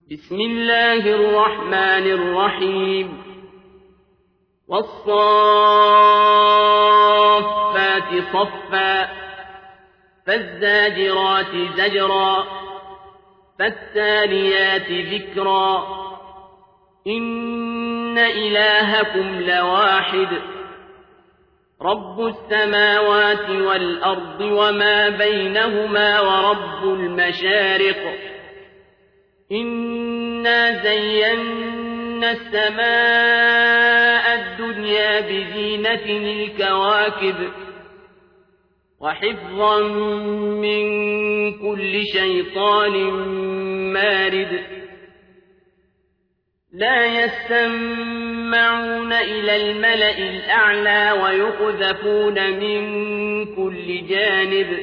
بسم الله الرحمن الرحيم والصافات صفا فالزاجرات زجرا فالتاليات ذكرا إن إلهكم لواحد رب السماوات والأرض وما بينهما ورب المشارق إنا زينا السماء الدنيا بزينة الكواكب وحفظا من كل شيطان مارد لا يستمعون إلى الملأ الأعلى ويقذفون من كل جانب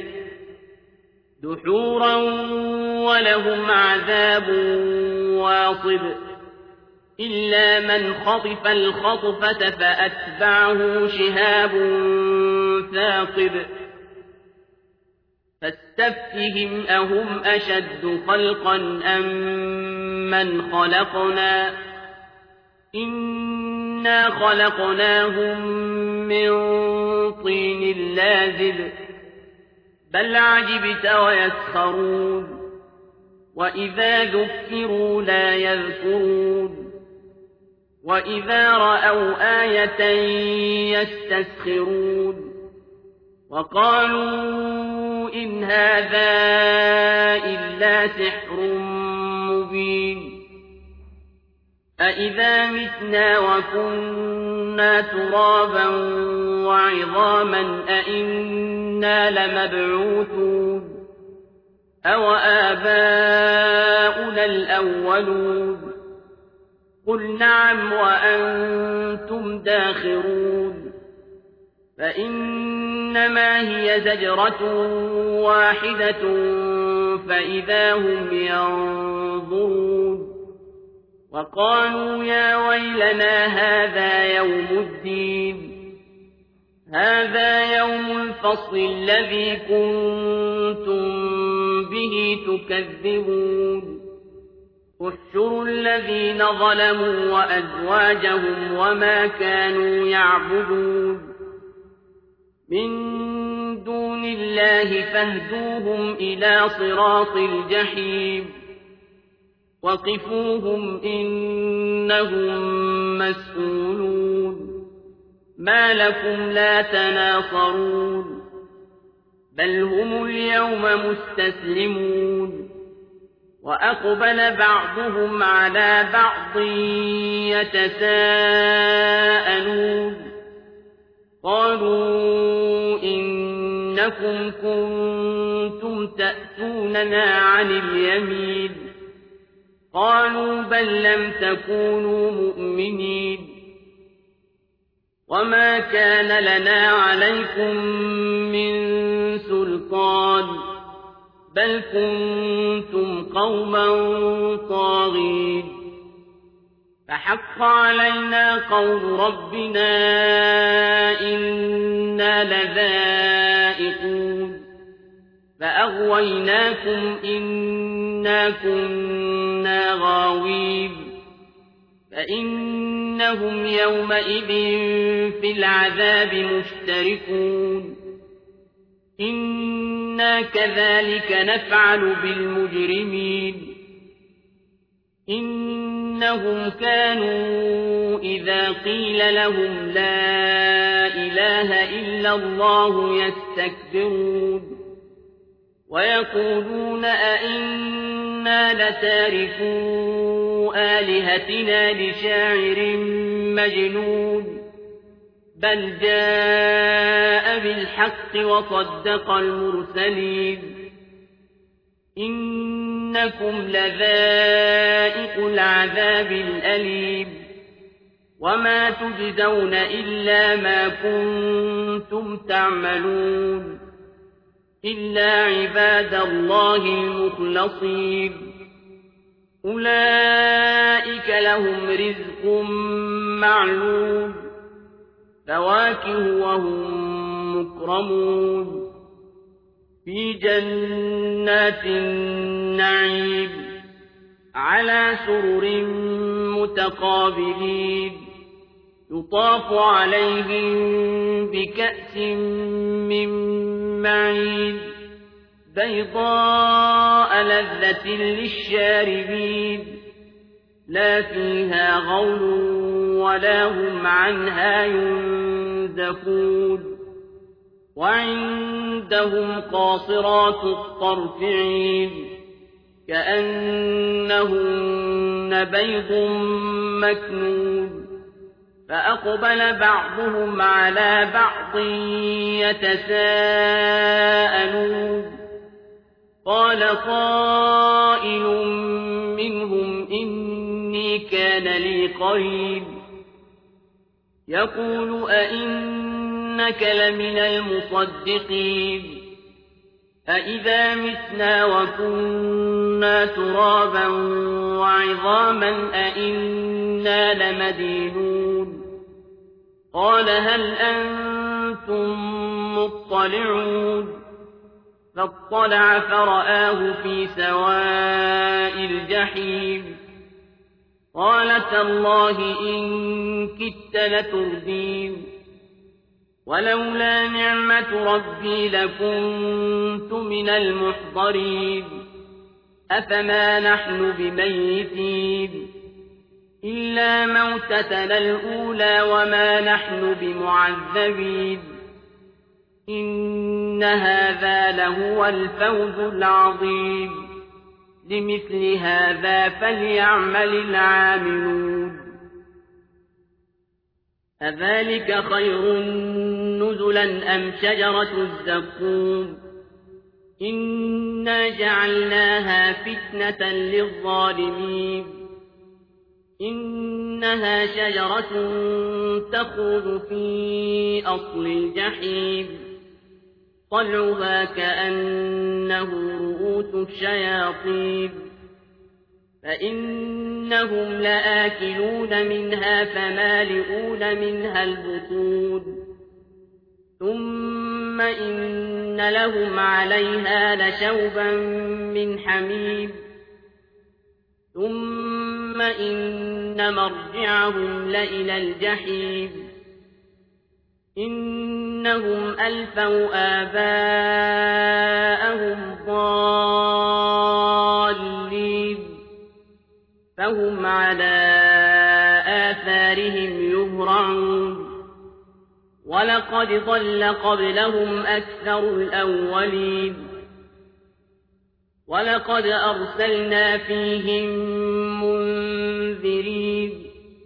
دحورا ولهم عذاب واصب إلا من خطف الخطفة فأتبعه شهاب ثاقب فاستفتهم أهم أشد خلقا أم من خلقنا إنا خلقناهم من طين لازب بل عجبت ويسخرون وإذا ذكروا لا يذكرون وإذا رأوا آية يستسخرون وقالوا إن هذا إلا سحر مبين أإذا متنا وكنا ترابا وعظاما أإنا لمبعوثون أو آباؤنا الأولون قل نعم وأنتم داخرون فإنما هي زجرة واحدة فإذا هم ينظرون وقالوا يا ويلنا هذا يوم الدين هذا يوم الفصل الذي كنتم به تكذبون احشروا الذين ظلموا وأزواجهم وما كانوا يعبدون من دون الله فاهدوهم إلى صراط الجحيم وقفوهم إنهم مسؤولون ما لكم لا تناصرون بل هم اليوم مستسلمون وأقبل بعضهم على بعض يتساءلون قالوا إنكم كنتم تأتوننا عن اليمين قالوا بل لم تكونوا مؤمنين وما كان لنا عليكم من سلطان بل كنتم قوما طاغين فحق علينا قول ربنا إنا لذائقون فأغويناكم إنا كنا غاوين فإنهم يومئذ في العذاب مشتركون إنا كذلك نفعل بالمجرمين إنهم كانوا إذا قيل لهم لا إله إلا الله يستكبرون ويقولون أئنا لتاركو آلهتنا لشاعر مجنون بل جاء بالحق وصدق المرسلين إنكم لذائق العذاب الأليم وما تجزون إلا ما كنتم تعملون إلا عباد الله المخلصين أولئك لهم رزق معلوم فواكه وهم مكرمون في جنات النعيم على سرر متقابلين يطاف عليهم بكأس من معين بيضاء لذة للشاربين لا فيها غول ولا هم عنها ينزفون وعندهم قاصرات الطرف عين كأنهن بيض مكنون فأقبل بعضهم على بعض يتساءلون قال قائل منهم إني كان لي قرين يقول أئنك لمن المصدقين أئذا متنا وكنا ترابا وعظاما أئنا لمدينون قال هل أنتم مطلعون فاطلع فرآه في سواء الجحيم قال تالله إن كدت لتردين ولولا نعمة ربي لكنت من المحضرين أفما نحن بميتين إلا موتتنا الأولى وما نحن بمعذبين إن هذا لهو الفوز العظيم لمثل هذا فليعمل العاملون أذلك خير نزلا أم شجرة الزقوم إنا جعلناها فتنة للظالمين إنها شجرة تخرج في أصل الجحيم طلعها كأنه رؤوس الشياطين فإنهم لآكلون منها فمالئون منها البطون ثم إن لهم عليها لشوبا من حميم ثم إن مرجعهم لإلى الجحيم إنهم ألفوا آباءهم ضالين فهم على آثارهم يهرعون ولقد ضل قبلهم أكثر الأولين ولقد أرسلنا فيهم منذرين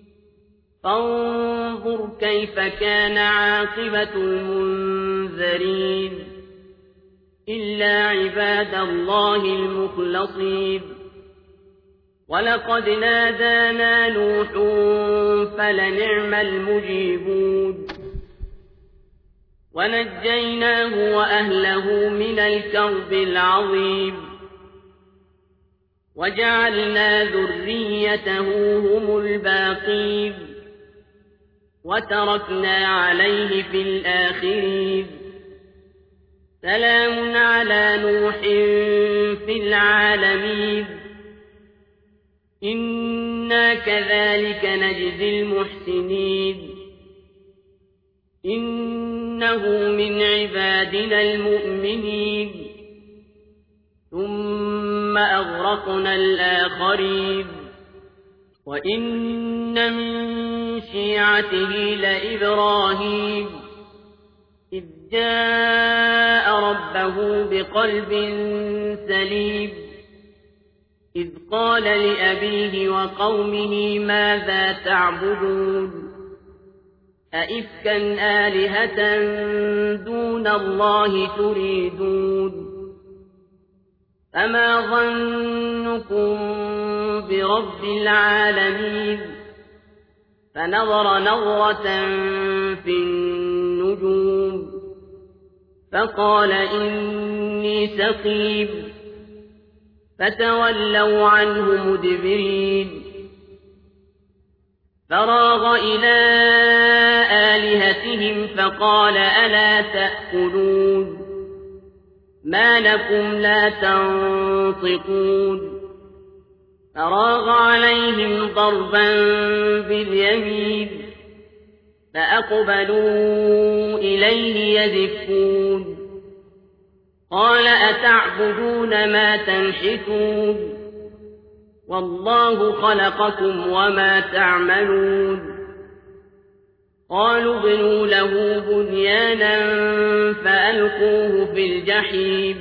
فانظر كيف كان عاقبة المنذرين إلا عباد الله المخلصين ولقد نادانا نوح فلنعم المجيبون ونجيناه وأهله من الكرب العظيم وجعلنا ذريته هم الباقين وتركنا عليه في الآخرين سلام على نوح في العالمين إنا كذلك نجزي المحسنين إنه من عبادنا المؤمنين ثم أغرقنا الآخرين وإن من شيعته لإبراهيم إذ جاء ربه بقلب سليم إذ قال لأبيه وقومه ماذا تعبدون أئفكا آلهة دون الله تريدون فما ظنكم برب العالمين فنظر نظرة في النجوم فقال إني سقيم فتولوا عنه مدبرين فراغ إلى آلهتهم فقال ألا تأكلون ما لكم لا تنطقون فراغ عليهم ضربا باليمين فأقبلوا إليه يزفون قال أتعبدون ما تنحتون والله خلقكم وما تعملون قالوا ابنوا له بنيانا فألقوه في الجحيم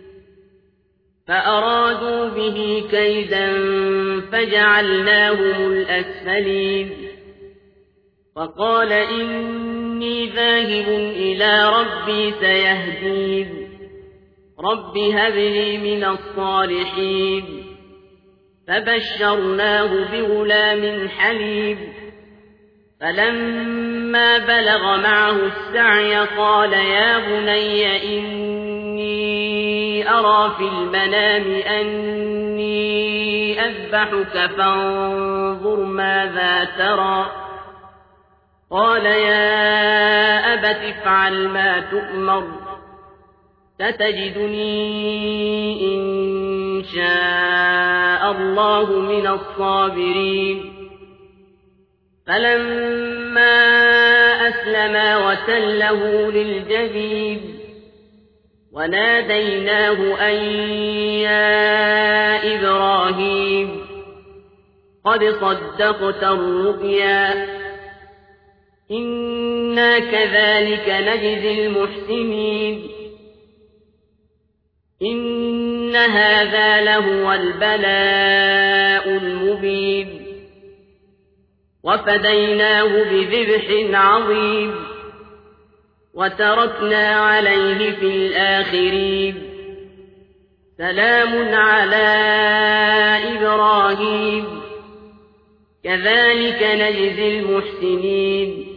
فأرادوا به كيدا فجعلناهم الأسفلين وقال إني ذاهب إلى ربي سيهدين رب هب لي من الصالحين فبشرناه بغلام حليم فلما بلغ معه السعي قال يا بني إني أرى في المنام أني أذبحك فانظر ماذا ترى قال يا أبت افعل ما تؤمر ستجدني إن شاء الله من الصابرين فلما أسلما وتله للجبين وناديناه أن يا إبراهيم قد صدقت الرؤيا إنا كذلك نجزي المحسنين إن هذا لهو البلاء المبين وفديناه بذبح عظيم وتركنا عليه في الآخرين سلام على إبراهيم كذلك نجزي المحسنين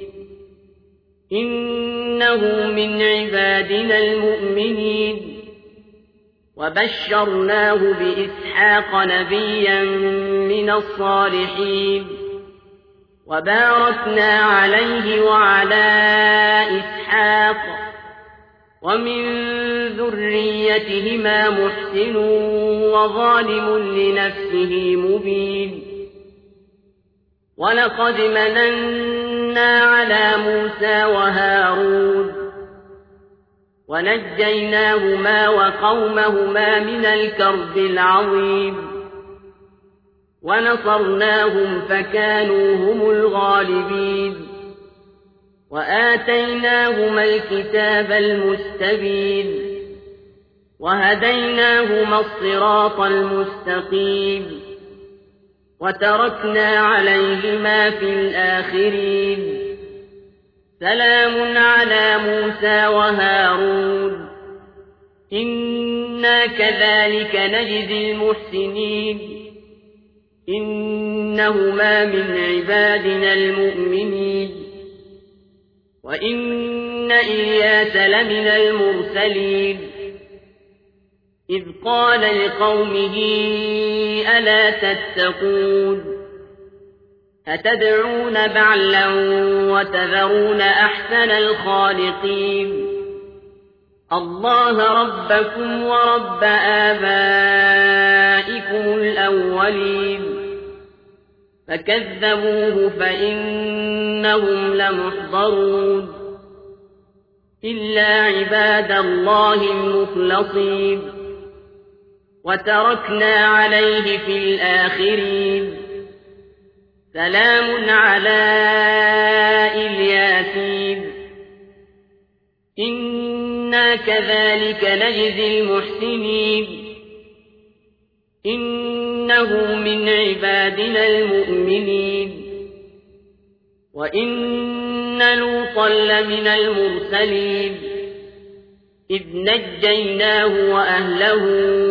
إنه من عبادنا المؤمنين وبشرناه بإسحاق نبيا من الصالحين وباركنا عليه وعلى إسحاق ومن ذريتهما محسن وظالم لنفسه مبين ولقد مننا على موسى وهارون ونجيناهما وقومهما من الكرب العظيم ونصرناهم فكانوا هم الغالبين وآتيناهما الكتاب المستبين وهديناهما الصراط المستقيم وتركنا عليهما في الآخرين سلام على موسى وهارون إنا كذلك نجزي المحسنين إنهما من عبادنا المؤمنين وإن إلياس لمن المرسلين إذ قال لقومه ألا تتقون أتدعون بعلا وتذرون أحسن الخالقين الله ربكم ورب آبائكم الأولين فكذبوه فإنهم لمحضرون إلا عباد الله المخلصين وتركنا عليه في الآخرين سلام على الياسين إنا كذلك نجزي المحسنين إنه من عبادنا المؤمنين وإن لوطا لمن المرسلين إذ نجيناه وأهله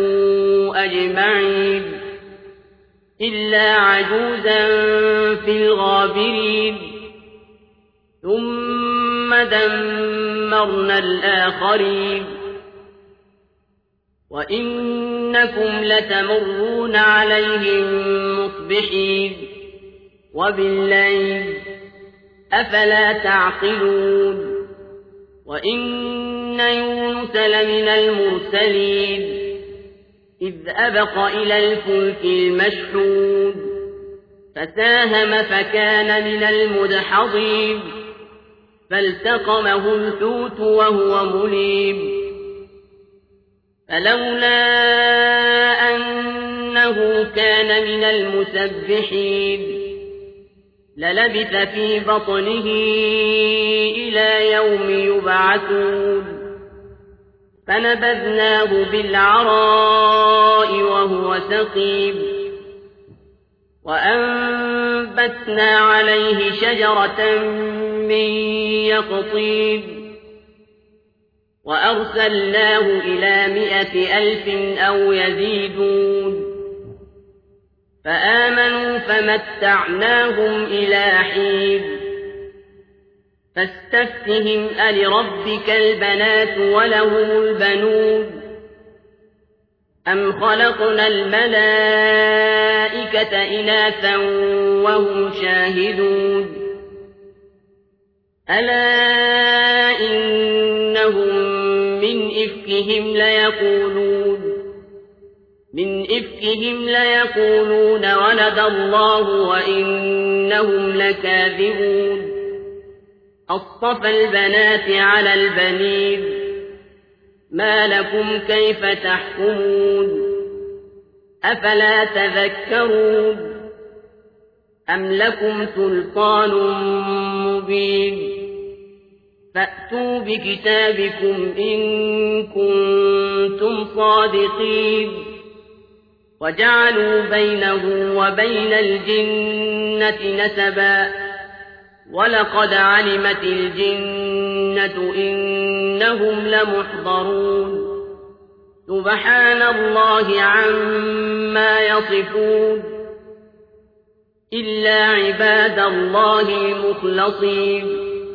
أجمعين إلا عجوزا في الغابرين ثم دمرنا الآخرين وإنكم لتمرون عليهم مصبحين وبالليل أفلا تعقلون وإن يونس لمن المرسلين إذ أبق إلى الفلك المشحون فساهم فكان من المدحضين فالتقمه الحوت وهو مليم فلولا أنه كان من المسبحين للبث في بطنه إلى يوم يبعثون فنبذناه بالعراء وهو سقيم وأنبتنا عليه شجرة من يقطين وأرسلناه إلى 100,000 أو يزيدون فآمنوا فمتعناهم إلى حين فاستفتهم ألربك البنات ولهم البنون أم خلقنا الملائكة إناثا وهم شاهدون ألا إنهم من إفكهم ليقولون ولد الله وإنهم لكاذبون أصطفى البنات على البنين ما لكم كيف تحكمون أفلا تذكرون أم لكم سلطان مبين فأتوا بكتابكم إن كنتم صادقين وجعلوا بينه وبين الجنة نسبا ولقد علمت الجنة إنهم لمحضرون سبحان الله عما يصفون إلا عباد الله المخلصين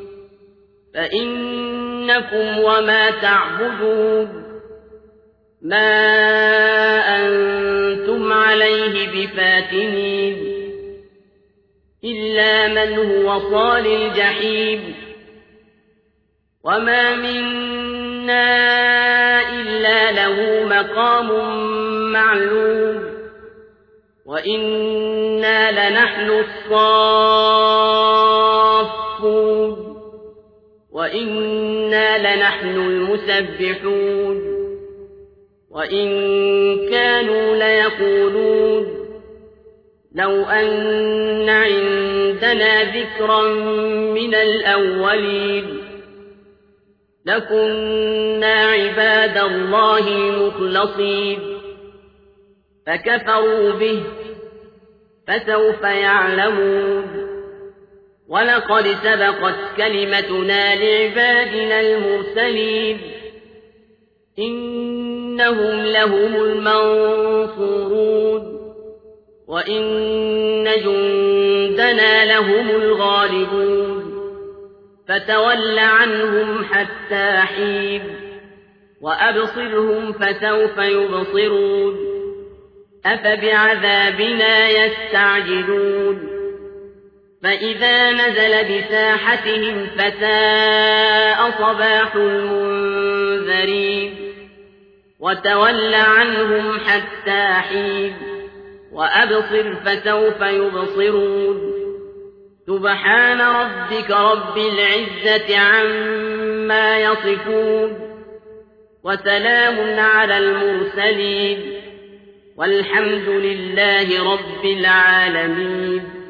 فإنكم وما تعبدون ما أنتم عليه بفاتنين إلا من هو صال الجحيم وما منا إلا له مقام معلوم وإنا لنحن الصافون وإنا لنحن المسبحون وإن كانوا ليقولون لو أن عندنا ذكرا من الأولين لكنا عباد الله المخلصين فكفروا به فسوف يعلمون ولقد سبقت كلمتنا لعبادنا المرسلين إنهم لهم المنصورون وإن جندنا لهم الغالبون فتول عنهم حتى حين وأبصرهم فسوف يبصرون أفبعذابنا يستعجلون فإذا نزل بساحتهم فساء صباح المنذرين وتول عنهم حتى حين وأبصر فسوف يبصرون سبحان ربك رب العزة عما يصفون وسلام على المرسلين والحمد لله رب العالمين